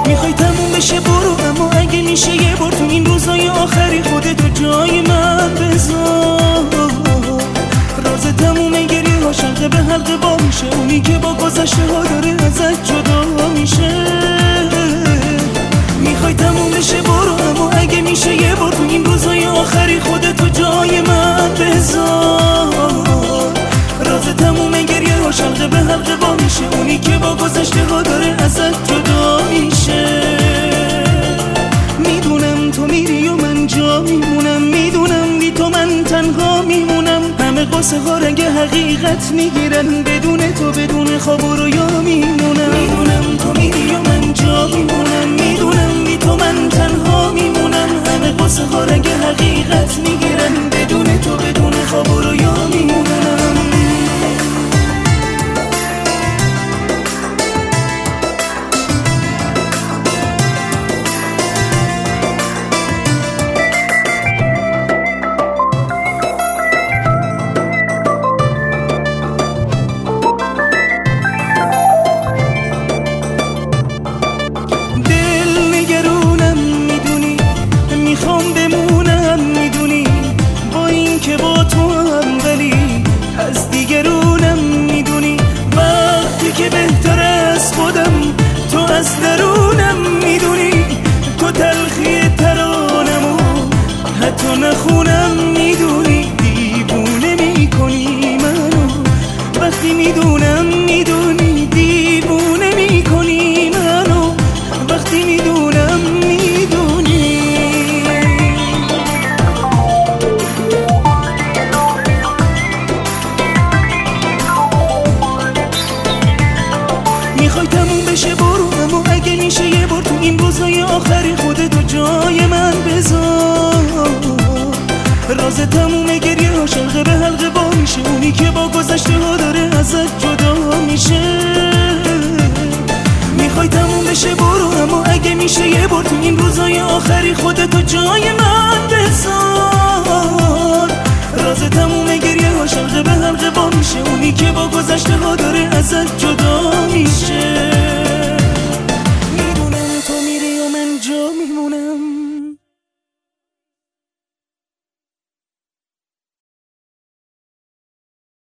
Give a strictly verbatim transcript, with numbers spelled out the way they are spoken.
میخوای تموم بشه برو، اما اگه میشه یه بار تو این روزای آخری خودتو جای من بذار. راز تموم گریه ها شلقه به حلقه با میشه، اونی که با گذشته ها داره ازت جدا میشه. میخوای تموم بشه برو، اما اگه میشه یه بار تو این روزای آخری خودتو جای من بذار. راز تموم گریه ها شلقه به حلقه با میشه، اونی که با گذشته ها داره ازت جدا میشه. میدونم تو میری و من جا میمونم، میدونم بی تو من تنها میمونم. همه قصه ها رنگ حقیقت میگیرن، بدون تو بدون خواب و رویا میمونم. میدونم تو میری و من جا میمونم، میدونم بی تو من تنها میمونم. همه قصه ها رنگ حقیقت میگیرن، بدون تو بدون خواب و رویا میمونم. که بهتر از خودم تو از درونم میدونی، تو تلخی ترانمو حتی نخونم میدونی. دیوونه میکنی منو وقتی میدونم میدونی، دیوونه میکنی منو وقتی میدونم میدونی. میخوای تموم بشه برو، اما اگه میشه یه بار تو این روزای آخری خودتو جای من بذار. راز تموم گریه ها شلقه به حلقه با میشه، اونی که با گذشته ها داره ازت جدا میشه. میخوای تموم بشه برو، اما اگه میشه یه بار تو این روزای آخری خودتو جای من بذار. راز تموم گریه ها شلقه به حلقه با میشه، اونی که با گذشته ها داره ازت جدا میشه.